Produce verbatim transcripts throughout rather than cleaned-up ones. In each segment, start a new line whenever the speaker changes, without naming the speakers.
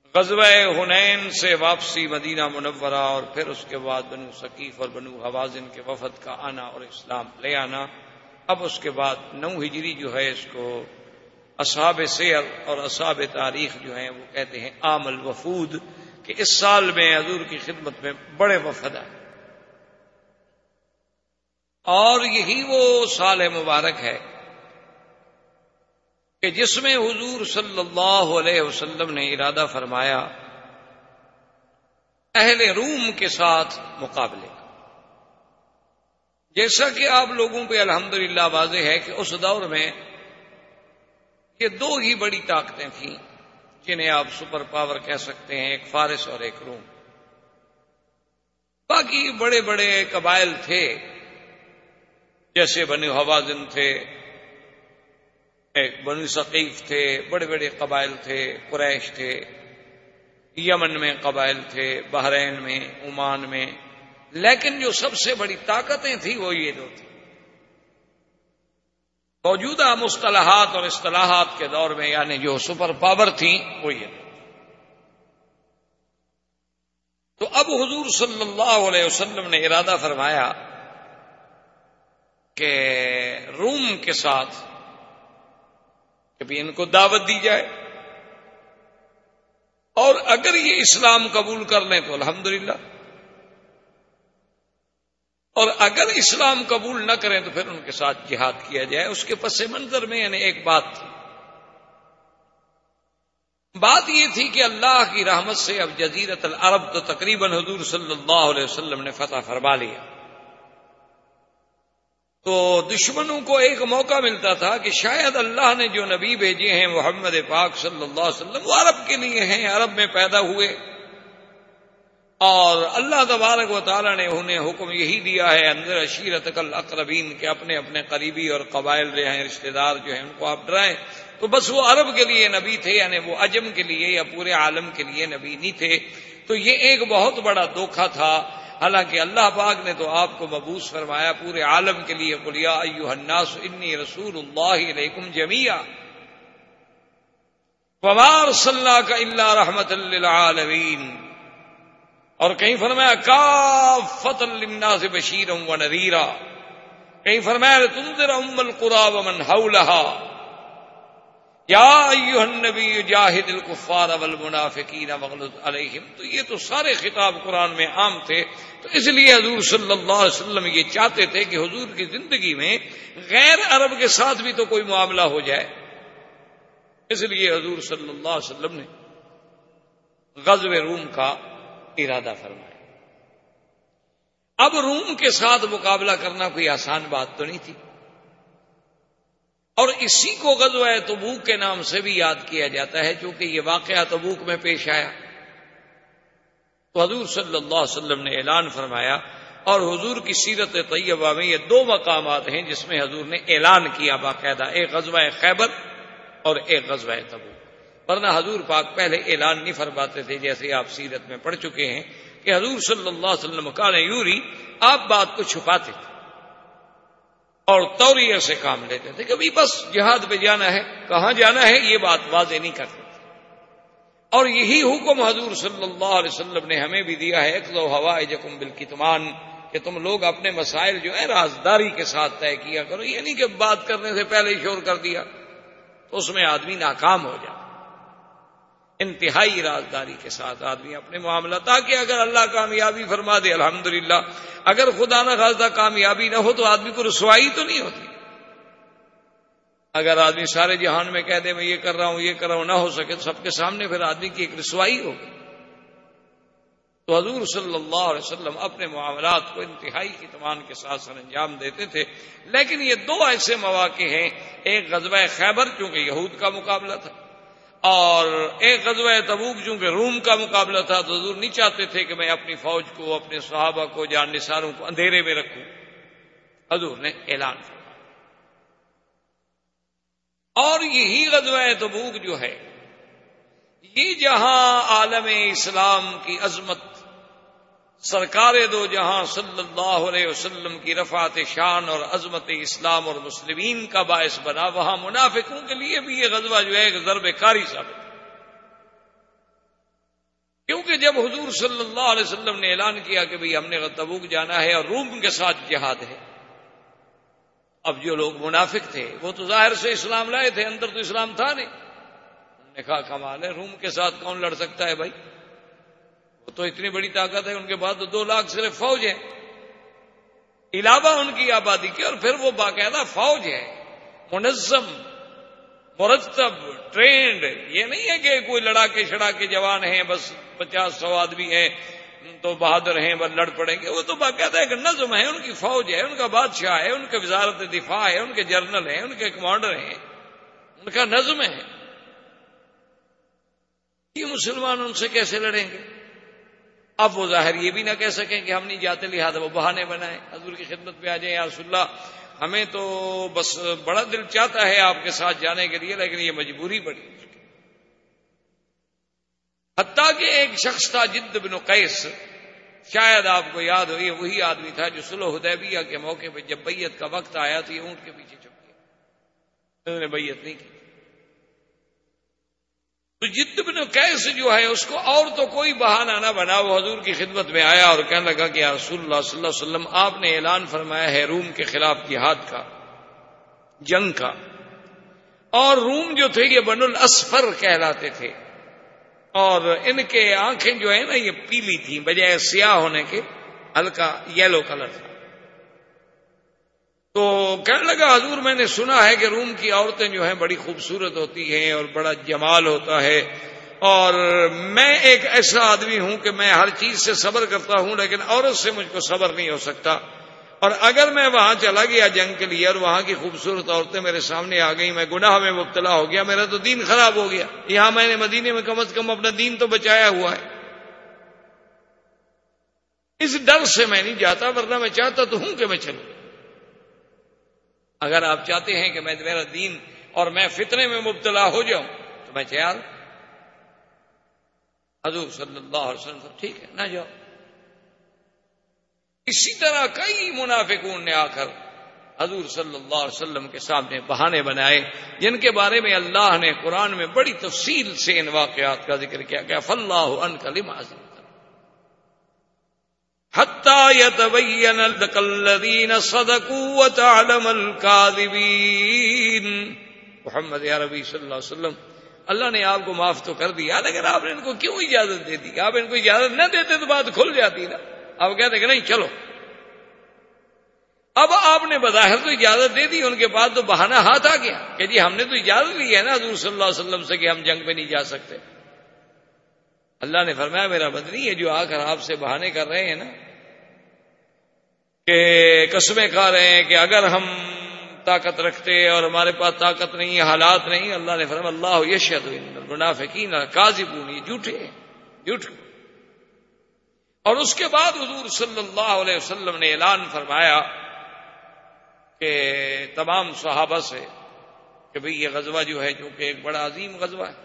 غزوہ حنین سے واپسی مدینہ منورہ اور پھر اس کے بعد بنو ثقیف اور بنو حوازن کے وفد کا آنا اور اسلام لے آنا. اب اس کے بعد نو ہجری جو ہے اس کو اصحاب سیر اور اصحاب تاریخ جو ہیں وہ کہتے ہیں عام الوفود، کہ اس سال میں حضور کی خدمت میں بڑے وفد آئے. اور یہی وہ سال مبارک ہے کہ جس میں حضور صلی اللہ علیہ وسلم نے ارادہ فرمایا اہل روم کے ساتھ مقابلے کا. جیسا کہ آپ لوگوں پہ الحمدللہ واضح ہے کہ اس دور میں یہ دو ہی بڑی طاقتیں تھیں جنہیں آپ سپر پاور کہہ سکتے ہیں، ایک فارس اور ایک روم. باقی بڑے بڑے قبائل تھے، جیسے بنو حوازن تھے، ایک بنو ثقیف تھے، بڑے بڑے قبائل تھے، قریش تھے، یمن میں قبائل تھے، بحرین میں، عمان میں. لیکن جو سب سے بڑی طاقتیں تھیں وہ یہ دو تھیں. موجودہ مصطلحات اور اصطلاحات کے دور میں یعنی جو سپر پاور تھیں وہ یہ دو. تو اب حضور صلی اللہ علیہ وسلم نے ارادہ فرمایا کہ روم کے ساتھ کبھی ان کو دعوت دی جائے، اور اگر یہ اسلام قبول کر لیں تو الحمدللہ، اور اگر اسلام قبول نہ کریں تو پھر ان کے ساتھ جہاد کیا جائے. اس کے پس منظر میں یعنی ایک بات تھی. بات یہ تھی کہ اللہ کی رحمت سے اب جزیرت العرب تو تقریباً حضور صلی اللہ علیہ وسلم نے فتح فرما لیا. تو دشمنوں کو ایک موقع ملتا تھا کہ شاید اللہ نے جو نبی بھیجے ہیں محمد پاک صلی اللہ علیہ وسلم وہ عرب کے لیے ہیں، عرب میں پیدا ہوئے، اور اللہ تبارک و تعالی نے انہیں حکم یہی دیا ہے انذر عشیرتک الاقربین، کہ اپنے اپنے قریبی اور قبائل جو ہیں رشتہ دار جو ہیں ان کو آپ ڈرائیں. تو بس وہ عرب کے لیے نبی تھے، یعنی وہ عجم کے لیے یا پورے عالم کے لیے نبی نہیں تھے. تو یہ ایک بہت بڑا دھوکہ تھا. حالانکہ اللہ پاک نے تو آپ کو مبعوث فرمایا پورے عالم کے لیے. قل یا ایھا الناس انی رسول اللہ الیکم جمیعا وما ارسلناک الا رحمۃ للعالمین. اور کہیں فرمایا کافۃ للناس بشیرا ونذیرا، کہیں فرمایا لتنذر ام القری ومن حولها یا ایھا النبی جاہد الکفار والمنافقین واغلظ علیہم. تو یہ تو سارے خطاب قرآن میں عام تھے. تو اس لیے حضور صلی اللہ علیہ وسلم یہ چاہتے تھے کہ حضور کی زندگی میں غیر عرب کے ساتھ بھی تو کوئی معاملہ ہو جائے. اس لیے حضور صلی اللہ علیہ وسلم نے غزو روم کا ارادہ فرمایا. اب روم کے ساتھ مقابلہ کرنا کوئی آسان بات تو نہیں تھی، اور اسی کو غزوہ تبوک کے نام سے بھی یاد کیا جاتا ہے چونکہ یہ واقعہ تبوک میں پیش آیا. تو حضور صلی اللہ علیہ وسلم نے اعلان فرمایا، اور حضور کی سیرت طیبہ میں یہ دو مقامات ہیں جس میں حضور نے اعلان کیا باقاعدہ، ایک غزوہ خیبر اور ایک غزوہ تبوک. ورنہ حضور پاک پہلے اعلان نہیں فرماتے تھے، جیسے آپ سیرت میں پڑھ چکے ہیں کہ حضور صلی اللہ علیہ وسلم کان یوری، آپ بات کو چھپاتے تھے اور توریہ سے کام لیتے تھے. کبھی بس جہاد پہ جانا ہے، کہاں جانا ہے یہ بات واضح نہیں کرتے تھے. اور یہی حکم حضور صلی اللہ علیہ وسلم نے ہمیں بھی دیا ہے، اقضوا حوائجکم بالکتمان، کہ تم لوگ اپنے مسائل جو ہے رازداری کے ساتھ طے کیا کرو. یہ نہیں کہ بات کرنے سے پہلے ہی شور کر دیا تو اس میں آدمی ناکام ہو جائے. انتہائی رازداری کے ساتھ آدمی اپنے معاملہ، تاکہ اگر اللہ کامیابی فرما دے الحمدللہ، اگر خدا نہ خواستہ کامیابی نہ ہو تو آدمی کو رسوائی تو نہیں ہوتی. اگر آدمی سارے جہان میں کہہ دے میں یہ کر رہا ہوں یہ کر رہا ہوں، نہ ہو سکے تو سب کے سامنے پھر آدمی کی ایک رسوائی ہوگی. تو حضور صلی اللہ علیہ وسلم اپنے معاملات کو انتہائی اطمینان کے ساتھ سر انجام دیتے تھے. لیکن یہ دو ایسے مواقع ہیں، ایک غزوہ خیبر چونکہ یہود کا مقابلہ تھا، اور ایک غزوہ تبوک چونکہ روم کا مقابلہ تھا. تو حضور نہیں چاہتے تھے کہ میں اپنی فوج کو، اپنے صحابہ کو، جان نثاروں کو اندھیرے میں رکھوں. حضور نے اعلان فرمایا. اور یہی غزوہ تبوک جو ہے یہ جہاں عالم اسلام کی عظمت، سرکار دو جہاں صلی اللہ علیہ وسلم کی رفعت شان اور عظمت اسلام اور مسلمین کا باعث بنا، وہاں منافقوں کے لیے بھی یہ غزوہ جو ہے ایک ضرب کاری ثابت. چونکہ جب حضور صلی اللہ علیہ وسلم نے اعلان کیا کہ بھئی ہم نے تبوک جانا ہے اور روم کے ساتھ جہاد ہے، اب جو لوگ منافق تھے وہ تو ظاہر سے اسلام لائے تھے، اندر تو اسلام تھا نہیں، انہوں نے کہا کمال ہے، روم کے ساتھ کون لڑ سکتا ہے بھائی، وہ تو اتنی بڑی طاقت ہے، ان کے بعد تو دو لاکھ صرف فوج ہے علاوہ ان کی آبادی کی، اور پھر وہ باقاعدہ فوج ہے، منظم، مرتب، ٹرینڈ، یہ نہیں ہے کہ کوئی لڑا کے شڑا کے جوان ہیں، بس پچاس سو آدمی ہیں تو بہادر ہیں بس لڑ پڑیں گے، وہ تو باقاعدہ ایک نظم ہے، ان کی فوج ہے، ان کا بادشاہ ہے، ان کے وزارت دفاع ہے، ان کے جنرل ہیں، ان کے کمانڈر ہیں، ان کا نظم ہے، یہ مسلمان ان سے کیسے لڑیں گے؟ اب وہ ظاہر یہ بھی نہ کہہ سکیں کہ ہم نہیں جاتے، لہٰذا وہ بہانے بنائیں، حضور کی خدمت میں آ جائیں، یا رسول اللہ ہمیں تو بس بڑا دل چاہتا ہے آپ کے ساتھ جانے کے لیے، لیکن یہ مجبوری بڑی، حتیٰ کہ ایک شخص تھا جد بن قیس، شاید آپ کو یاد ہو، یہ وہی آدمی تھا جو صلح حدیبیہ کے موقع پہ جب بیعت کا وقت آیا تو یہ اونٹ کے پیچھے چھپ گیا، انہوں نے بیعت نہیں کی۔ تو جد بن قیس جو ہے اس کو اور تو کوئی بہانہ نہ بنا، وہ حضور کی خدمت میں آیا اور کہنے لگا کہ یا رسول اللہ صلی اللہ علیہ وسلم، آپ نے اعلان فرمایا ہے روم کے خلاف جہاد کا، جنگ کا، اور روم جو تھے یہ بنو الاسفر کہلاتے تھے، اور ان کے آنکھیں جو ہے نا یہ پیلی تھیں بجائے سیاہ ہونے کے، ہلکا یلو کلر تھا۔ تو کہنے لگا حضور میں نے سنا ہے کہ روم کی عورتیں جو ہیں بڑی خوبصورت ہوتی ہیں اور بڑا جمال ہوتا ہے، اور میں ایک ایسا آدمی ہوں کہ میں ہر چیز سے صبر کرتا ہوں، لیکن عورت سے مجھ کو صبر نہیں ہو سکتا، اور اگر میں وہاں چلا گیا جنگ کے لیے اور وہاں کی خوبصورت عورتیں میرے سامنے آ گئیں، میں گناہ میں مبتلا ہو گیا، میرا تو دین خراب ہو گیا، یہاں میں نے مدینے میں کم از کم اپنا دین تو بچایا ہوا ہے، اس ڈر سے میں نہیں جاتا، ورنہ میں چاہتا تو ہوں کہ میں چلوں۔ اگر آپ چاہتے ہیں کہ میں میرا دین اور میں فتنے میں مبتلا ہو جاؤں تو میں تیار ہوں۔ حضور صلی اللہ علیہ وسلم ٹھیک ہے نہ جاؤ۔ اسی طرح کئی منافقون نے آ کر حضور صلی اللہ علیہ وسلم کے سامنے بہانے بنائے، جن کے بارے میں اللہ نے قرآن میں بڑی تفصیل سے ان واقعات کا ذکر کیا کہ فاللہ عنک لما عزمت حتی یتبین لک الذین صدقوا وتعلم الکاذبین۔ محمد یا ربی صلی اللہ علیہ وسلم، اللہ نے آپ کو معاف تو کر دیا، لیکن آپ نے ان کو کیوں اجازت دے دی؟ آپ ان کو اجازت نہ دیتے تو بات کھل جاتی نا، آپ کہتے کہ نہیں چلو، اب آپ نے بظاہر تو اجازت دے دی، ان کے بعد تو بہانہ ہاتھ آ گیا کہ جی ہم نے تو اجازت لی ہے نا حضور صلی اللہ علیہ وسلم سے کہ ہم جنگ پہ نہیں جا سکتے۔ اللہ نے فرمایا میرا بدنی ہے جو آ کر آپ سے بہانے کر رہے ہیں نا، کہ قسمیں کھا رہے ہیں کہ اگر ہم طاقت رکھتے اور ہمارے پاس طاقت نہیں ہے، حالات نہیں، اللہ نے فرمایا اللہ یشہد ان المنافقین کاذبون، یہ جھوٹے ہیں، جھوٹ۔ اور اس کے بعد حضور صلی اللہ علیہ وسلم نے اعلان فرمایا کہ تمام صحابہ سے کہ بھئی یہ غزوہ جو ہے چونکہ ایک بڑا عظیم غزوہ ہے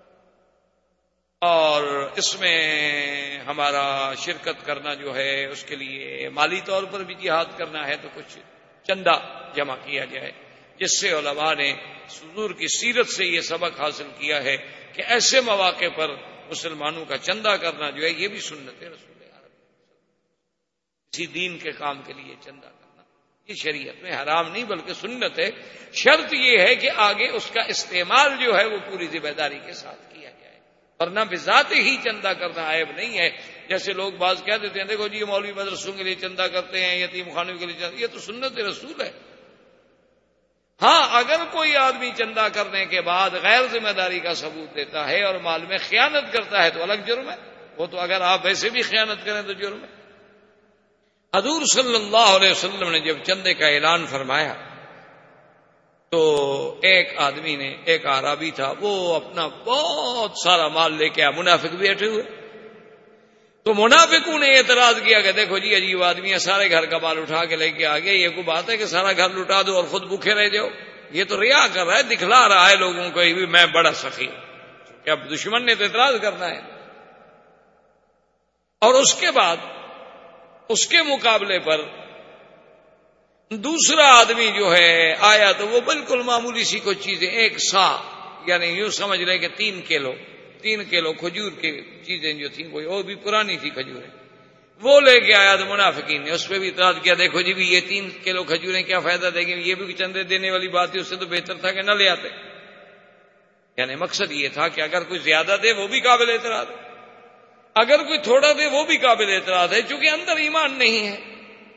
اور اس میں ہمارا شرکت کرنا جو ہے اس کے لیے مالی طور پر بھی جہاد کرنا ہے، تو کچھ چندہ جمع کیا جائے، جس سے علماء نے حضور کی سیرت سے یہ سبق حاصل کیا ہے کہ ایسے مواقع پر مسلمانوں کا چندہ کرنا جو ہے یہ بھی سنت ہے رسول اللہ، کسی دین کے کام کے لیے چندہ کرنا یہ شریعت میں حرام نہیں بلکہ سنت ہے، شرط یہ ہے کہ آگے اس کا استعمال جو ہے وہ پوری ذمہ داری کے ساتھ کیا جائے، ورنہ بذات ہی چندہ کرنا عیب نہیں ہے۔ جیسے لوگ بعض کہہ دیتے ہیں دیکھو جی یہ مولوی مدرسوں کے لیے چندہ کرتے ہیں، یتیم خانوں کے لیے چندہ، یہ تو سنت رسول ہے۔ ہاں اگر کوئی آدمی چندہ کرنے کے بعد غیر ذمہ داری کا ثبوت دیتا ہے اور مال میں خیانت کرتا ہے تو الگ جرم ہے، وہ تو اگر آپ ویسے بھی خیانت کریں تو جرم ہے۔ حضور صلی اللہ علیہ وسلم نے جب چندے کا اعلان فرمایا تو ایک آدمی نے، ایک اعرابی تھا، وہ اپنا بہت سارا مال لے کے آیا، منافق بھی بیٹھے ہوئے، تو منافقوں نے اعتراض کیا کہ دیکھو جی عجیب آدمی ہے، سارے گھر کا مال اٹھا کے لے کے آ گیا، یہ کوئی بات ہے کہ سارا گھر لٹا دو اور خود بھوکے رہ جاؤ؟ یہ تو ریا کر رہا ہے، دکھلا رہا ہے لوگوں کو میں بڑا سخی ہوں، کہ اب دشمن نے تو اعتراض کرنا ہے۔ اور اس کے بعد اس کے مقابلے پر دوسرا آدمی جو ہے آیا تو وہ بالکل معمولی سی کوئی چیزیں، ایک سا یعنی یوں سمجھ رہے کہ تین کلو تین کلو کھجور کی چیزیں جو تھیں کوئی اور بھی پرانی تھی کھجوریں، وہ لے کے آیا تو منافقین نے اس پہ بھی اعتراض کیا، دیکھو جی بھی یہ تین کلو کھجوریں کیا فائدہ دیں گے، یہ بھی چندے دینے والی بات ہے، اس سے تو بہتر تھا کہ نہ لے آتے۔ یعنی مقصد یہ تھا کہ اگر کوئی زیادہ دے وہ بھی قابل اعتراض ہے، اگر کوئی تھوڑا دے وہ بھی قابل اعتراض ہے، چونکہ اندر ایمان نہیں ہے۔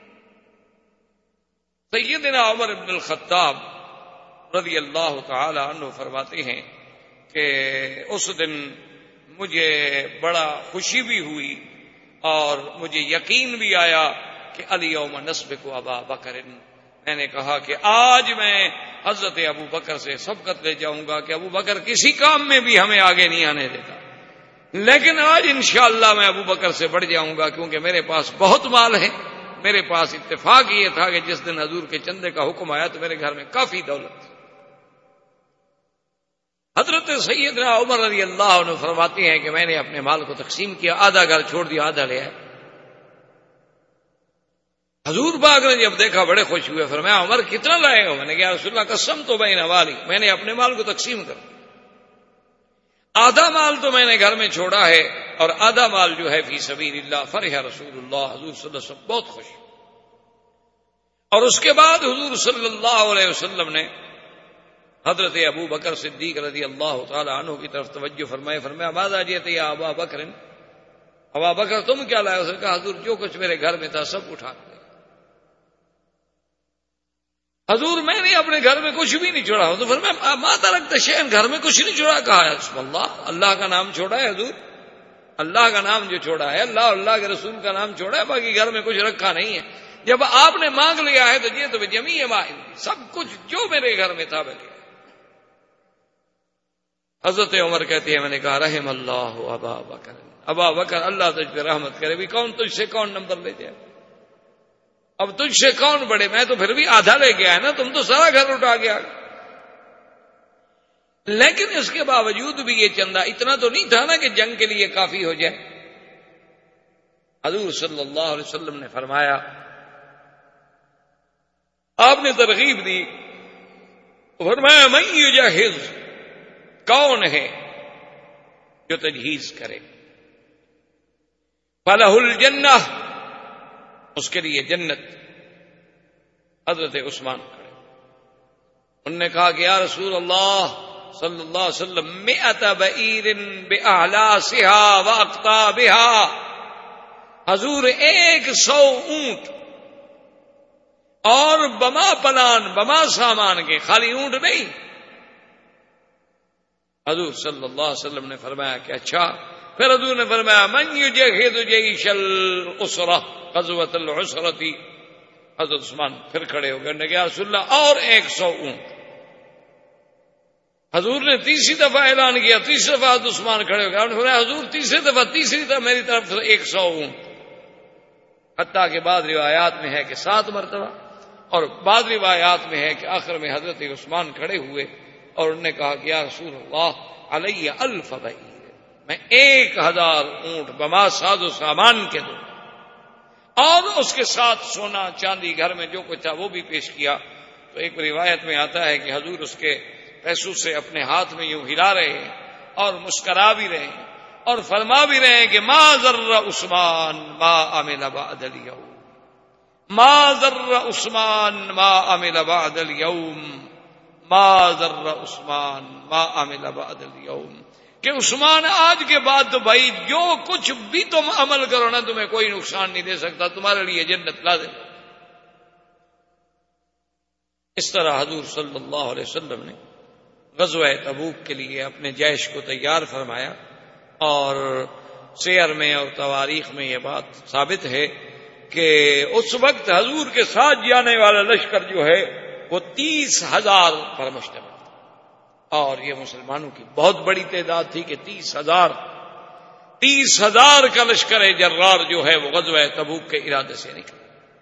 سیدنا عمر بن الخطاب رضی اللہ تعالی عنہ فرماتے ہیں کہ اس دن مجھے بڑا خوشی بھی ہوئی اور مجھے یقین بھی آیا کہ الیوم نسبق ابا بکر، میں نے کہا کہ آج میں حضرت ابو بکر سے سبقت لے جاؤں گا کہ ابو بکر کسی کام میں بھی ہمیں آگے نہیں آنے دیتا، لیکن آج انشاءاللہ میں ابو بکر سے بڑھ جاؤں گا کیونکہ میرے پاس بہت مال ہے۔ میرے پاس اتفاق یہ تھا کہ جس دن حضور کے چندے کا حکم آیا تو میرے گھر میں کافی دولت تھی۔ حضرت سیدنا عمر رضی اللہ عنہ فرماتے ہیں کہ میں نے اپنے مال کو تقسیم کیا، آدھا گھر چھوڑ دیا، آدھا لے آئے۔ حضور پاک نے جب دیکھا بڑے خوش ہوئے، فرمایا عمر کتنا لائے گا؟ میں نے کہا رسول اللہ قسم تو بین والی، میں نے اپنے مال کو تقسیم کر، آدھا مال تو میں نے گھر میں چھوڑا ہے اور آدھا مال جو ہے فی سبیل اللہ۔ فرح رسول اللہ، حضور صلی اللہ علیہ وسلم بہت خوش۔ اور اس کے بعد حضور صلی اللہ علیہ وسلم نے حضرت ابو بکر صدیق رضی اللہ تعالی عنہ کی طرف توجہ فرمائے، فرمایا ماذا جئت یا ابا بکر، ابا بکر تم کیا لائے؟ اس نے کہا حضور جو کچھ میرے گھر میں تھا سب اٹھا لیا۔ حضور میں نے اپنے گھر میں کچھ بھی نہیں چھوڑا۔ تو فرمایا ما ترکت شیئا، گھر میں کچھ نہیں چھوڑا؟ کہا بسم اللہ، اللہ کا نام چھوڑا ہے حضور، اللہ کا نام جو چھوڑا ہے، اللہ اللہ کے رسول کا نام چھوڑا ہے، باقی گھر میں کچھ رکھا نہیں ہے۔ جب آپ نے مانگ لیا ہے تو یہ تو جمیع ما عندی، سب کچھ جو میرے گھر میں تھا میں لیا۔ حضرت عمر کہتے ہیں میں نے کہا رحم اللہ ابا بکر، ابا بکر اللہ تجھ پہ رحمت کرے، بھی کون تجھ سے کون نمبر لے جائے، اب تجھ سے کون بڑے، میں تو پھر بھی آدھا لے کے آیا نا، تم تو سارا گھر اٹھا گیا۔ لیکن اس کے باوجود بھی یہ چندہ اتنا تو نہیں تھا نا کہ جنگ کے لیے کافی ہو جائے۔ حضور صلی اللہ علیہ وسلم نے فرمایا، آپ نے ترغیب دی، فرمایا من یجہز، کون ہے جو تجہیز کرے، فلہ الجنہ، اس کے لیے جنت۔ حضرت عثمان کھڑے، انہوں نے کہا کہ یا رسول اللہ صلی اللہ علیہ وسلم مئت بعیر باعلاسها واقطابها، حضور ایک سو اونٹ اور بما پلان بما سامان کے، خالی اونٹ نہیں۔ حضور صلی اللہ علیہ وسلم نے فرمایا کہ اچھا، پھر حضور نے فرمایا من یجہز جیش العسرہ، غزوۃ العسرۃ۔ حضرت عثمان پھر کھڑے ہو گئے، نے کہا رسول اللہ اور ایک سو اونٹ۔ حضور نے تیسری دفعہ اعلان کیا، تیسری دفعہ حضرت عثمان کھڑے ہو گئے، انہوں نے فرمایا حضور تیسری دفعہ تیسری دفعہ میری طرف سے ایک سو اونٹ، حتیٰ کہ بعض روایات میں ہے کہ سات مرتبہ، اور بعض روایات میں ہے کہ آخر میں حضرت عثمان کھڑے ہوئے اور انہوں نے کہا کہ یا رسول اللہ علی الف بعیر، میں ایک ہزار اونٹ بما ساز و سامان کے دوں، اور اس کے ساتھ سونا چاندی گھر میں جو کچھ تھا وہ بھی پیش کیا۔ تو ایک روایت میں آتا ہے کہ حضور اس کے پیسوں سے اپنے ہاتھ میں یوں ہلا رہے ہیں اور مسکرا بھی رہے ہیں اور فرما بھی رہے ہیں کہ ما ضر عثمان ما عمل بعد اليوم، ما ضر عثمان ما عمل بعد اليوم، ما ضر عثمان ما عمل بعد اليوم، کہ عثمان آج کے بعد تو بھائی جو کچھ بھی تم عمل کرو نا تمہیں کوئی نقصان نہیں دے سکتا، تمہارے لیے جنت لازم۔ اس طرح حضور صلی اللہ علیہ وسلم نے غزوہ تبوک کے لیے اپنے جیش کو تیار فرمایا، اور سیر میں اور تواریخ میں یہ بات ثابت ہے کہ اس وقت حضور کے ساتھ جانے والا لشکر جو ہے وہ تیس ہزار پر مشتمل تھا، اور یہ مسلمانوں کی بہت بڑی تعداد تھی کہ تیس ہزار تیس ہزار کا لشکر جرار جو ہے وہ غزوہ تبوک کے ارادے سے نکلا۔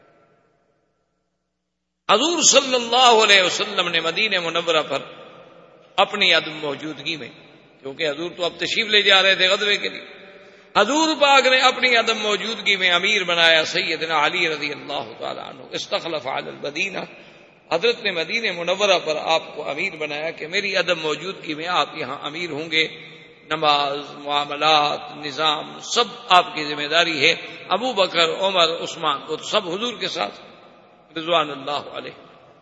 حضور صلی اللہ علیہ وسلم نے مدینہ منورہ پر اپنی عدم موجودگی میں، کیونکہ حضور تو اب تشریف لے جا رہے تھے غزوے کے لیے، حضور پاک نے اپنی عدم موجودگی میں امیر بنایا سیدنا علی رضی اللہ تعالی عنہ، استخلف علی المدینہ، حضرت نے مدینہ منورہ پر آپ کو امیر بنایا کہ میری عدم موجودگی میں آپ یہاں امیر ہوں گے۔ نماز، معاملات، نظام سب آپ کی ذمہ داری ہے. ابو بکر، عمر، عثمان وہ سب حضور کے ساتھ رضوان اللہ علیہ.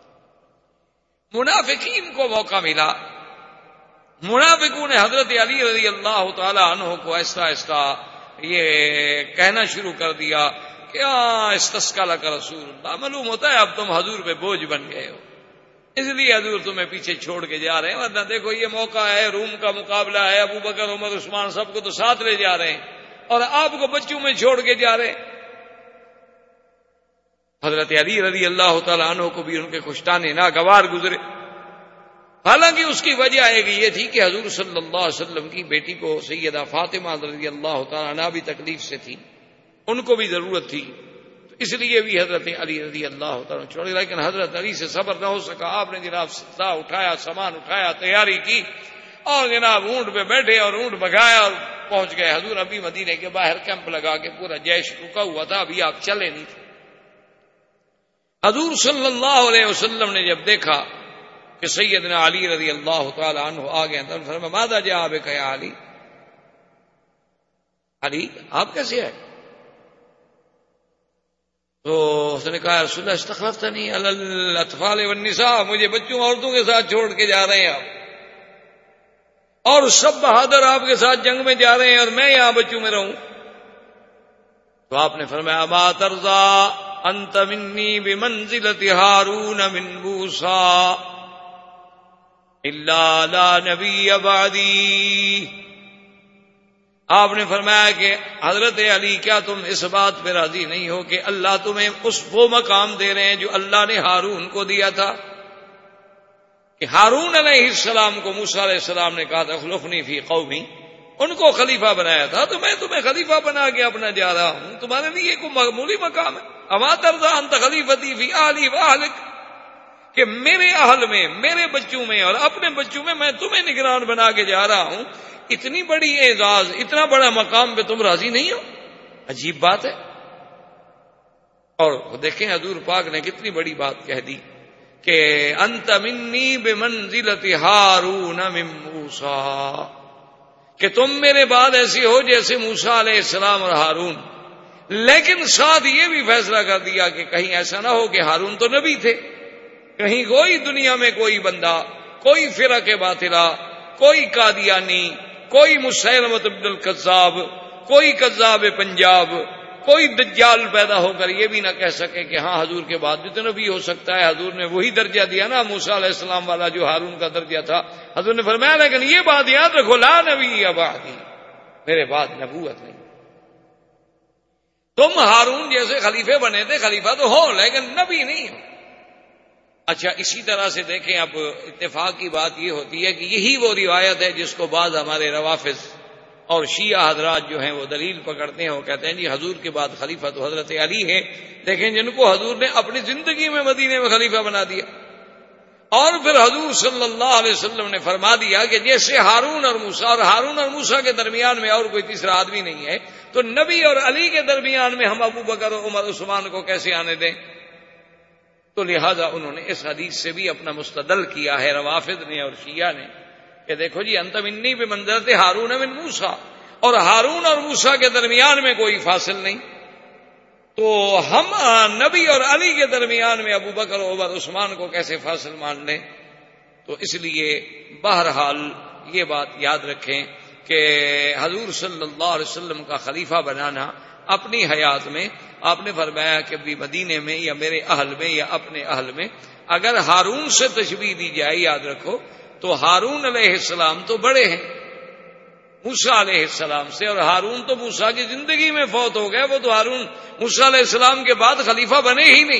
منافقین کو موقع ملا. منافقوں نے حضرت علی رضی اللہ تعالی عنہ کو ایسا ایسا یہ کہنا شروع کر دیا کہ استسقا لک رسول اللہ. معلوم ہوتا ہے اب تم حضور پہ بوجھ بن گئے ہو، اس لیے حضور تمہیں پیچھے چھوڑ کے جا رہے ہیں. ورنہ دیکھو یہ موقع ہے، روم کا مقابلہ ہے، ابو بکر، عمر، عثمان سب کو تو ساتھ لے جا رہے ہیں اور آپ کو بچوں میں چھوڑ کے جا رہے ہیں. حضرت علی رضی اللہ تعالیٰ عنہ کو بھی ان کے کشتانے ناگوار گزرے. حالانکہ اس کی وجہ ایک یہ تھی کہ حضور صلی اللہ علیہ وسلم کی بیٹی کو سیدہ فاطمہ رضی اللہ تعالیٰ عنہ بھی تکلیف سے تھی، ان کو بھی ضرورت تھی، تو اس لیے بھی حضرت علی رضی اللہ تعالیٰ عنہ چھوڑے. لیکن حضرت علی سے صبر نہ ہو سکا. آپ نے جناب سا اٹھایا، سامان اٹھایا، تیاری کی اور جناب اونٹ پہ بیٹھے اور اونٹ بگایا اور پہنچ گئے. حضور ابھی مدینے کے باہر کیمپ لگا کے پورا جیش رکا ہوا تھا، ابھی آپ چلے نہیں تھے. حضور صلی اللہ علیہ وسلم نے جب دیکھا کہ سیدنا علی رضی اللہ تعالی عنہ آ گئے تو فرمایا ماذا جاء بک یا علی، علی آپ کیسے آئے؟ تو اس نے کہا رسول اللہ استخلفتنی علی الاطفال والنساء، مجھے بچوں عورتوں کے ساتھ چھوڑ کے جا رہے ہیں آپ، اور سب بہادر آپ کے ساتھ جنگ میں جا رہے ہیں اور میں یہاں بچوں میں رہوں. تو آپ نے فرمایا ما ترضى انت منی بمنزلۃ ہارون من موسیٰ الا لا نبی بعدی. آپ نے فرمایا کہ حضرت علی کیا تم اس بات پہ راضی نہیں ہو کہ اللہ تمہیں اس وہ مقام دے رہے ہیں جو اللہ نے ہارون کو دیا تھا؟ کہ ہارون علیہ السلام کو موسیٰ علیہ السلام نے کہا تھا اخلفنی فی قومی، ان کو خلیفہ بنایا تھا، تو میں تمہیں خلیفہ بنا کے اپنا جا رہا ہوں، تمہارے لیے کوئی معمولی مقام ہے؟ اما ترضى انت خلیفتی فی اہلی واہلک، کہ میرے اہل میں، میرے بچوں میں اور اپنے بچوں میں میں تمہیں نگران بنا کے جا رہا ہوں. اتنی بڑی اعزاز، اتنا بڑا مقام پہ تم راضی نہیں ہو؟ عجیب بات ہے. اور دیکھیں حضور پاک نے کتنی بڑی بات کہہ دی کہ انت منی بمنزلۃ ہارون من موسیٰ، کہ تم میرے بعد ایسی ہو جیسے موسیٰ علیہ السلام اور ہارون. لیکن ساتھ یہ بھی فیصلہ کر دیا کہ کہیں ایسا نہ ہو کہ ہارون تو نبی تھے، کہیں کوئی دنیا میں کوئی بندہ، کوئی فرقہ باطلہ، کوئی قادیانی، کوئی مسیلمۃ بن الکذاب، کوئی کذاب پنجاب، کوئی دجال پیدا ہو کر یہ بھی نہ کہہ سکے کہ ہاں حضور کے بعد بھی تو نبی ہو سکتا ہے. حضور نے وہی درجہ دیا نا موسیٰ علیہ السلام والا جو ہارون کا درجہ تھا. حضور نے فرمایا لیکن یہ بات یاد رکھو لا نبی بعدی، میرے بعد نبوت نہیں. تم ہارون جیسے خلیفے بنے تھے، خلیفہ تو ہو لیکن نبی نہیں ہو. اچھا اسی طرح سے دیکھیں اب اتفاق کی بات یہ ہوتی ہے کہ یہی وہ روایت ہے جس کو بعض ہمارے روافض اور شیعہ حضرات جو ہیں وہ دلیل پکڑتے ہیں، وہ کہتے ہیں جی حضور کے بعد خلیفہ تو حضرت علی ہے، دیکھیں جن کو حضور نے اپنی زندگی میں مدینے میں خلیفہ بنا دیا. اور پھر حضور صلی اللہ علیہ وسلم نے فرما دیا کہ جیسے ہارون اور موسیٰ، اور ہارون اور موسیٰ کے درمیان میں اور کوئی تیسرا آدمی نہیں ہے، تو نبی اور علی کے درمیان میں ہم ابو بکر اور عمر عثمان کو کیسے آنے دیں؟ تو لہذا انہوں نے اس حدیث سے بھی اپنا مستدل کیا ہے روافض نے اور شیعہ نے کہ دیکھو جی انت منی بمنزلۃ ہارون من موسیٰ، اور ہارون اور موسیٰ کے درمیان میں کوئی فاصل نہیں، تو ہم نبی اور علی کے درمیان میں ابو بکر اور عمر عثمان کو کیسے فاصل مان لیں؟ تو اس لیے بہرحال یہ بات یاد رکھیں کہ حضور صلی اللہ علیہ وسلم کا خلیفہ بنانا اپنی حیات میں آپ نے فرمایا کہ بھی مدینے میں یا میرے اہل میں یا اپنے اہل میں اگر ہارون سے تشبیہ دی جائے، یاد رکھو تو ہارون علیہ السلام تو بڑے ہیں موسیٰ علیہ السلام سے، اور ہارون تو موسیٰ کی زندگی میں فوت ہو گئے، وہ تو ہارون موسیٰ علیہ السلام کے بعد خلیفہ بنے ہی نہیں.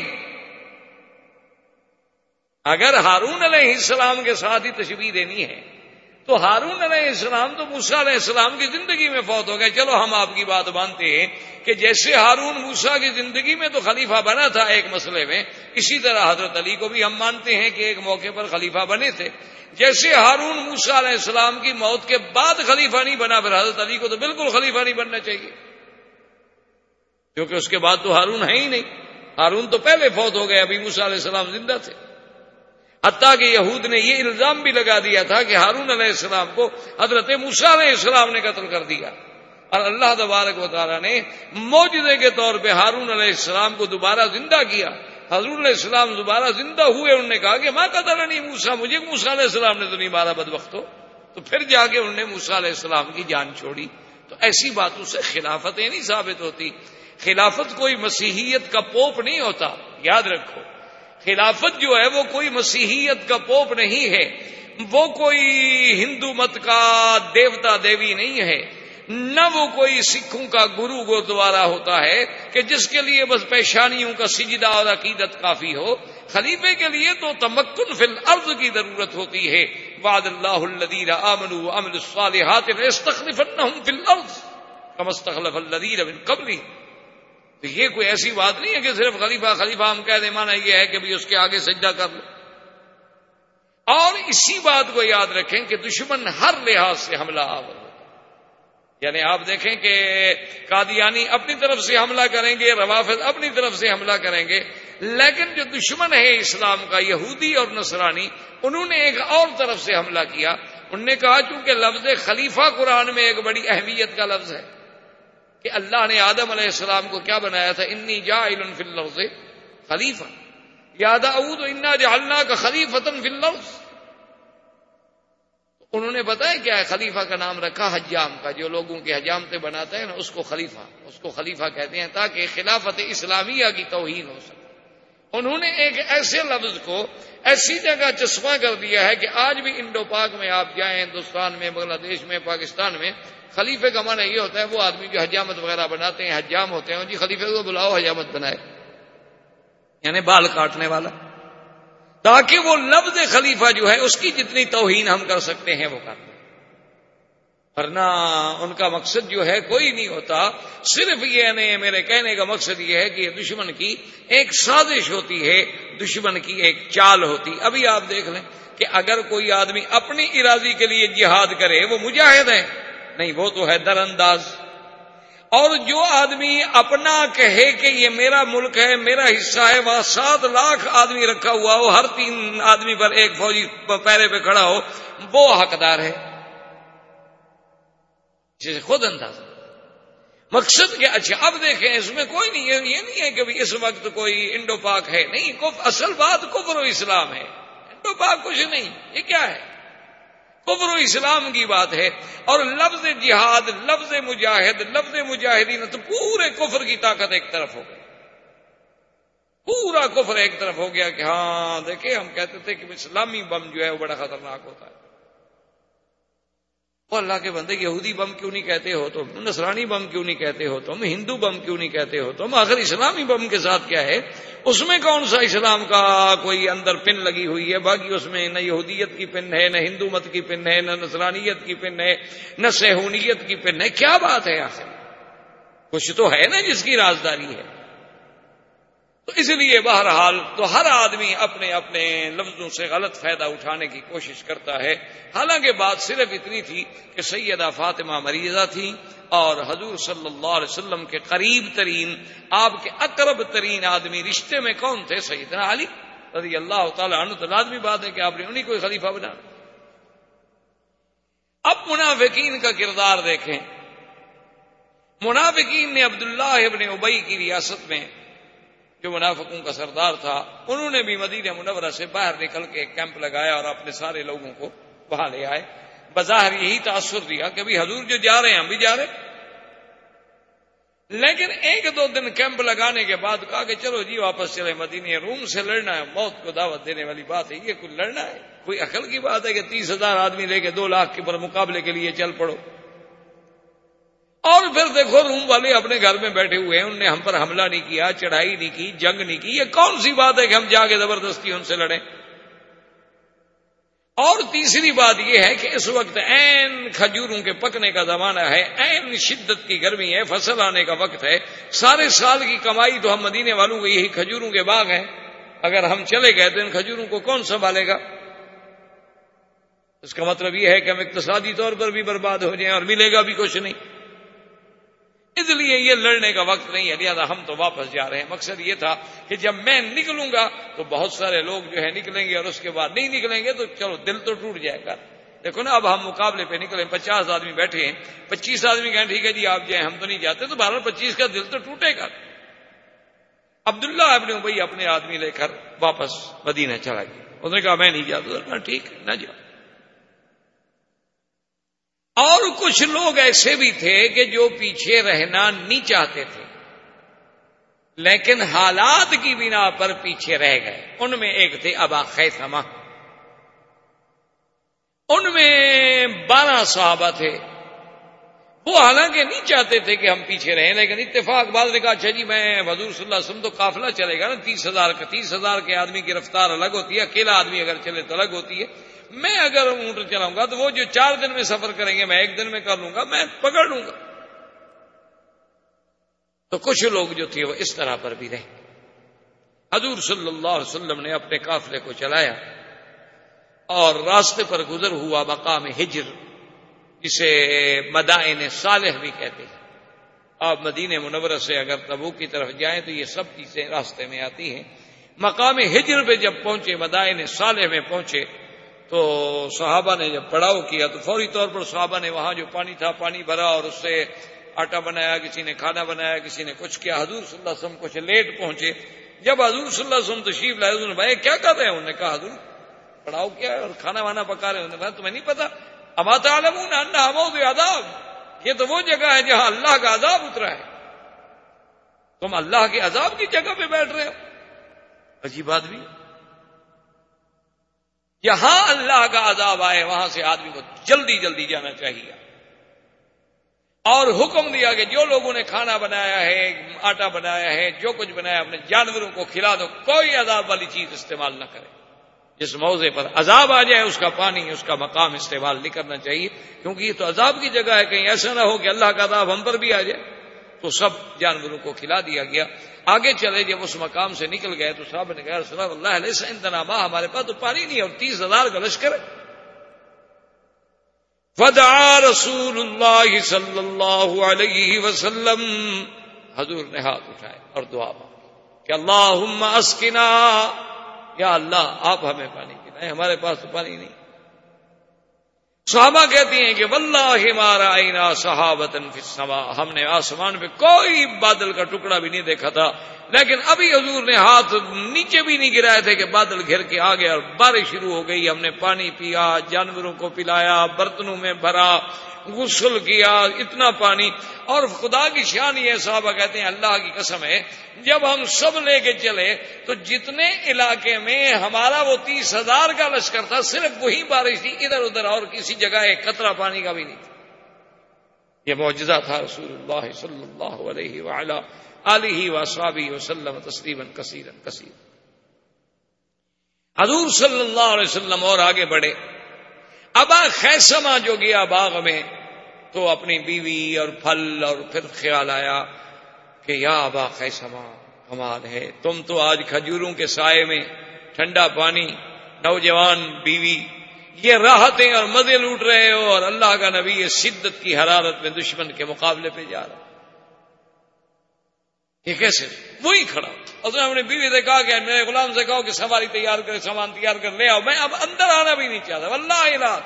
اگر ہارون علیہ السلام کے ساتھ ہی تشبیہ دینی ہے تو ہارون علیہ السلام تو موسیٰ علیہ السلام کی زندگی میں فوت ہو گئے. چلو ہم آپ کی بات مانتے ہیں کہ جیسے ہارون موسیٰ کی زندگی میں تو خلیفہ بنا تھا ایک مسئلے میں، اسی طرح حضرت علی کو بھی ہم مانتے ہیں کہ ایک موقع پر خلیفہ بنے تھے. جیسے ہارون موسیٰ علیہ السلام کی موت کے بعد خلیفہ نہیں بنا، پھر حضرت علی کو تو بالکل خلیفہ نہیں بننا چاہیے، کیونکہ اس کے بعد تو ہارون ہے ہی نہیں. ہارون تو پہلے فوت ہو گئے، ابھی موسیٰ علیہ السلام زندہ تھے. حتیٰ کہ یہود نے یہ الزام بھی لگا دیا تھا کہ ہارون علیہ السلام کو حضرت موسیٰ علیہ السلام نے قتل کر دیا، اور اللہ تبارک و تعالیٰ نے معجزے کے طور پہ ہارون علیہ السلام کو دوبارہ زندہ کیا۔ حضور علیہ السلام دوبارہ زندہ ہوئے، انہوں نے کہا کہ ماں قتلنی موسیٰ، مجھے موسیٰ علیہ السلام نے تو نہیں مارا بدبخت ہو، تو پھر جا کے انہوں نے موسیٰ علیہ السلام کی جان چھوڑی۔ تو ایسی باتوں سے خلافتیں نہیں ثابت ہوتی۔ خلافت کوئی مسیحیت کا پوپ نہیں ہوتا، یاد رکھو، خلافت جو ہے وہ کوئی مسیحیت کا پوپ نہیں ہے، وہ کوئی ہندو مت کا دیوتا دیوی نہیں ہے، نہ وہ کوئی سکھوں کا گرو گردوارا ہوتا ہے کہ جس کے لیے بس پیشانیوں کا سجدہ اور عقیدت کافی ہو۔ خلیفے کے لیے تو تمکن فی الارض کی ضرورت ہوتی ہے۔ وعد اللہ الذین آمنوا وعملوا الصالحات ليستخلفنهم فی الارض کما استخلف الذین من قبلهم۔ تو یہ کوئی ایسی بات نہیں ہے کہ صرف خلیفہ خلیفہ ہم کہہ دیں، مانا یہ ہے کہ بھی اس کے آگے سجدہ کر لو۔ اور اسی بات کو یاد رکھیں کہ دشمن ہر لحاظ سے حملہ آور ہوتا ہے، یعنی آپ دیکھیں کہ قادیانی اپنی طرف سے حملہ کریں گے، روافض اپنی طرف سے حملہ کریں گے، لیکن جو دشمن ہے اسلام کا، یہودی اور نصرانی، انہوں نے ایک اور طرف سے حملہ کیا۔ انہوں نے کہا چونکہ لفظ خلیفہ قرآن میں ایک بڑی اہمیت کا لفظ ہے کہ اللہ نے آدم علیہ السلام کو کیا بنایا تھا، انی جاعل فی الارض خلیفہ، یا داؤد انا جعلناک خلیفۃ فی الارض۔ انہوں نے بتایا کیا ہے خلیفہ کا نام رکھا، حجام کا، جو لوگوں کی حجامتیں بناتا ہے نا اس کو خلیفہ اس کو خلیفہ کہتے ہیں، تاکہ خلافت اسلامیہ کی توہین ہو سکے۔ انہوں نے ایک ایسے لفظ کو ایسی جگہ چسپاں کر دیا ہے کہ آج بھی انڈو پاک میں آپ جائیں، ہندوستان میں، بنگلہ دیش میں، پاکستان میں، خلیفے کا معنی یہ ہوتا ہے وہ آدمی جو حجامت وغیرہ بناتے ہیں، حجام ہوتے ہیں، جی خلیفے کو بلاؤ حجامت بنائے، یعنی بال کاٹنے والا، تاکہ وہ لفظ خلیفہ جو ہے اس کی جتنی توہین ہم کر سکتے ہیں وہ کریں، ورنہ ان کا مقصد جو ہے کوئی نہیں ہوتا۔ صرف یہ نہیں، میرے کہنے کا مقصد یہ ہے کہ یہ دشمن کی ایک سازش ہوتی ہے، دشمن کی ایک چال ہوتی۔ ابھی آپ دیکھ لیں کہ اگر کوئی آدمی اپنی ارادی کے لیے جہاد کرے وہ مجاہد ہے نہیں، وہ تو ہے در انداز۔ اور جو آدمی اپنا کہے کہ یہ میرا ملک ہے، میرا حصہ ہے، وہاں سات لاکھ آدمی رکھا ہوا ہو، ہر تین آدمی پر ایک فوجی پیرے پہ کھڑا ہو، وہ حقدار ہے، جسے خود اندازہ۔ مقصد کیا؟ اچھا اب دیکھیں، اس میں کوئی نہیں ہے، یہ نہیں ہے کہ اس وقت کوئی انڈو پاک ہے، نہیں، اصل بات کفر و اسلام ہے، انڈو پاک کچھ نہیں، یہ کیا ہے؟ کفر و اسلام کی بات ہے۔ اور لفظ جہاد، لفظ مجاہد، لفظ مجاہدین، تو پورے کفر کی طاقت ایک طرف ہو گئی، پورا کفر ایک طرف ہو گیا کہ ہاں دیکھیں ہم کہتے تھے کہ اسلامی بم جو ہے وہ بڑا خطرناک ہوتا ہے۔ وہ اللہ کے بندے، یہودی بم کیوں نہیں کہتے ہو تم، نصرانی بم کیوں نہیں کہتے ہو تم، ہندو بم کیوں نہیں کہتے ہو تم؟ آخر اسلامی بم کے ساتھ کیا ہے؟ اس میں کون سا اسلام کا کوئی اندر پن لگی ہوئی ہے؟ باقی اس میں نہ یہودیت کی پن ہے، نہ ہندو مت کی پن ہے، نہ نصرانیت کی پن ہے، نہ صہیونیت کی پن ہے۔ کیا بات ہے آخر؟ کچھ تو ہے نا جس کی رازداری ہے۔ تو اس لیے بہرحال تو ہر آدمی اپنے اپنے لفظوں سے غلط فائدہ اٹھانے کی کوشش کرتا ہے۔ حالانکہ بات صرف اتنی تھی کہ سیدہ فاطمہ مریضہ تھی اور حضور صلی اللہ علیہ وسلم کے قریب ترین، آپ کے اقرب ترین آدمی رشتے میں کون تھے؟ سیدنا علی رضی اللہ تعالیٰ عنہ۔ تو لازمی بات ہے کہ آپ نے انہیں کوئی خلیفہ بنا۔ اب منافقین کا کردار دیکھیں۔ منافقین نے عبداللہ ابن ابی کی ریاست میں، جو منافقوں کا سردار تھا، انہوں نے بھی مدینہ منورہ سے باہر نکل کے ایک کیمپ لگایا اور اپنے سارے لوگوں کو وہاں لے آئے۔ بظاہر یہی تاثر دیا کہ بھی حضور جو جا رہے ہیں ہم بھی جا رہے ہیں، لیکن ایک دو دن کیمپ لگانے کے بعد کہا کہ چلو جی واپس چلے مدینہ، روم سے لڑنا ہے، موت کو دعوت دینے والی بات ہے، یہ کوئی لڑنا ہے؟ کوئی عقل کی بات ہے کہ تیس ہزار آدمی لے کے دو لاکھ کے پر مقابلے کے لیے چل پڑو؟ اور پھر دیکھو روم والے اپنے گھر میں بیٹھے ہوئے ہیں، انہوں نے ہم پر حملہ نہیں کیا، چڑھائی نہیں کی، جنگ نہیں کی، یہ کون سی بات ہے کہ ہم جا کے زبردستی ان سے لڑیں؟ اور تیسری بات یہ ہے کہ اس وقت عین کھجوروں کے پکنے کا زمانہ ہے، عین شدت کی گرمی ہے، فصل آنے کا وقت ہے، سارے سال کی کمائی تو ہم مدینے والوں کو یہی کھجوروں کے باغ ہیں، اگر ہم چلے گئے تو ان کھجوروں کو کون سنبھالے گا؟ اس کا مطلب یہ ہے کہ ہم اقتصادی طور پر بھی برباد ہو جائیں اور ملے گا بھی کچھ نہیں۔ اس لیے یہ لڑنے کا وقت نہیں ہے، لہٰذا ہم تو واپس جا رہے ہیں۔ مقصد یہ تھا کہ جب میں نکلوں گا تو بہت سارے لوگ جو ہے نکلیں گے، اور اس کے بعد نہیں نکلیں گے تو چلو دل تو ٹوٹ جائے گا۔ دیکھو نا، اب ہم مقابلے پہ نکلے، پچاس آدمی بیٹھے ہیں، پچیس آدمی کہیں ٹھیک ہے جی آپ جائیں، ہم تو نہیں جاتے، تو بہرحال پچیس کا دل تو ٹوٹے گا۔ عبداللہ ابن ابی اپنے آدمی لے کر واپس مدینہ چلا گیا۔ اس نے کہا میں نہیں جاتا، ٹھیک ہے نہ جاؤ۔ اور کچھ لوگ ایسے بھی تھے کہ جو پیچھے رہنا نہیں چاہتے تھے، لیکن حالات کی بنا پر پیچھے رہ گئے۔ ان میں ایک تھے ابا خیثمہ، ان میں بارہ صحابہ تھے۔ وہ حالانکہ نہیں چاہتے تھے کہ ہم پیچھے رہیں، لیکن اتفاق بعد نے کہا اچھا جی میں حضور صلی اللہ علیہ وسلم تو قافلہ چلے گا نا، تیس ہزار کا، تیس ہزار کے آدمی کی رفتار الگ ہوتی ہے، اکیلا آدمی اگر چلے تو الگ ہوتی ہے۔ میں اگر اونٹ چلاؤں گا تو وہ جو چار دن میں سفر کریں گے میں ایک دن میں کر لوں گا، میں پکڑ لوں گا۔ تو کچھ لوگ جو تھے وہ اس طرح پر بھی رہے۔ حضور صلی اللہ علیہ وسلم نے اپنے قافلے کو چلایا اور راستے پر گزر ہوا مقام ہجر، جسے مدائن صالح بھی کہتے ہیں۔ آپ مدینہ منورہ سے اگر تبوک کی طرف جائیں تو یہ سب چیزیں راستے میں آتی ہیں۔ مقام ہجر پہ جب پہنچے، مدائن صالح میں پہنچے، تو صحابہ نے جب پڑاؤ کیا تو فوری طور پر صحابہ نے وہاں جو پانی تھا پانی بھرا اور اس سے آٹا بنایا، کسی نے کھانا بنایا، کسی نے کچھ کیا۔ حضور صلی اللہ علیہ وسلم کچھ لیٹ پہنچے۔ جب حضور صلی اللہ علیہ وسلم تشریف لائے، انہوں نے بھائی کیا کر رہے ہیں؟ انہوں نے کہا حضور پڑاؤ کیا ہے اور کھانا وانا پکا رہے ہیں۔ انہوں نے کہا تمہیں نہیں پتا اما تعلمون انھا موضع عذاب، یہ تو وہ جگہ ہے جہاں اللہ کا عذاب اترا ہے، تم اللہ کے عذاب کی جگہ پہ بیٹھ رہے ہو۔ عجیب آدمی، یہاں اللہ کا عذاب آئے وہاں سے آدمی کو جلدی جلدی جانا چاہیے۔ اور حکم دیا کہ جو لوگوں نے کھانا بنایا ہے، آٹا بنایا ہے، جو کچھ بنایا اپنے جانوروں کو کھلا دو، کوئی عذاب والی چیز استعمال نہ کرے۔ جس موضع پر عذاب آ جائے اس کا پانی، اس کا مقام استعمال نہیں کرنا چاہیے، کیونکہ یہ تو عذاب کی جگہ ہے، کہیں ایسا نہ ہو کہ اللہ کا عذاب ہم پر بھی آ جائے۔ تو سب جانوروں کو کھلا دیا گیا۔ آگے چلے، جب اس مقام سے نکل گئے تو صاحب نے کہا رسول اللہ علیہ عندنا ماء، ہمارے پاس تو پانی نہیں ہے اور تیس ہزار کا لشکر ہے۔ فدعا رسول اللہ صلی اللہ علیہ وسلم، حضور نے ہاتھ اٹھائے اور دعا مانگی کہ اللہم اسقنا، یا اللہ آپ ہمیں پانی پلائیں، ہمارے پاس تو پانی نہیں۔ صحابہ کہتی ہیں کہ واللہ ما رأینا سحابۃ فی السماء، ہم نے آسمان پہ کوئی بادل کا ٹکڑا بھی نہیں دیکھا تھا، لیکن ابھی حضور نے ہاتھ نیچے بھی نہیں گرائے تھے کہ بادل گھر کے آ گئے اور بارش شروع ہو گئی۔ ہم نے پانی پیا، جانوروں کو پلایا، برتنوں میں بھرا، غسل کیا، اتنا پانی۔ اور خدا کی شان یہ، صحابہ کہتے ہیں اللہ کی قسم ہے، جب ہم سب لے کے چلے تو جتنے علاقے میں ہمارا وہ تیس ہزار کا لشکر تھا، صرف وہی بارش تھی، ادھر ادھر اور کسی جگہ ایک قطرہ پانی کا بھی نہیں تھا۔ یہ معجزہ تھا رسول اللہ صلی اللہ علیہ وعلا آلہ وصحبہ وسلم تسلیما کثیرا کثیرا۔ حضور صلی اللہ علیہ وسلم اور آگے بڑھے۔ ابا خیثمہ جو گیا باغ میں تو اپنی بیوی اور پھل، اور پھر خیال آیا کہ یا ابا خیثمہ کمال ہے، تم تو آج کھجوروں کے سائے میں، ٹھنڈا پانی، نوجوان بیوی، یہ راحتیں اور مزے لوٹ رہے ہو، اور اللہ کا نبی یہ شدت کی حرارت میں دشمن کے مقابلے پہ جا رہا۔ یہ کیسے؟ وہی کھڑا اور نے اپنی بیوی سے کہا کہ میرے غلام سے کہو کہ سواری تیار کرے، سامان تیار کر لے آؤ، میں اب اندر آنا بھی نہیں چاہتا، واللہ الہ۔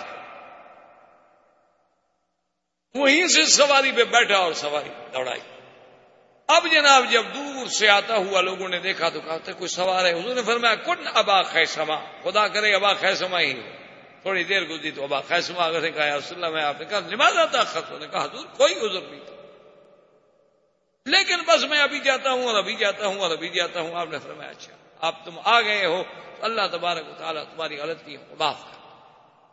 وہیں سے سواری پہ بیٹھا اور سواری دوڑائی۔ اب جناب جب دور سے آتا ہوا لوگوں نے دیکھا تو کہا تھا کوئی سوار ہے۔ حضور نے فرمایا کن ابا خیثمہ، خدا کرے ابا خیثمہ ہی ہو۔ تھوڑی دیر گزری تو ابا خیثمہ آگے سے کہا یا رسول اللہ، میں آپ نے کہا لماذا تأخرت؟ نے کہا حضور کوئی عذر نہیں تھا، لیکن بس میں ابھی جاتا ہوں اور ابھی جاتا ہوں اور ابھی جاتا ہوں۔ آپ نے فرمایا اچھا آپ تم آ گئے ہو، اللہ تبارک و تعالیٰ تمہاری غلطی کو معاف کر۔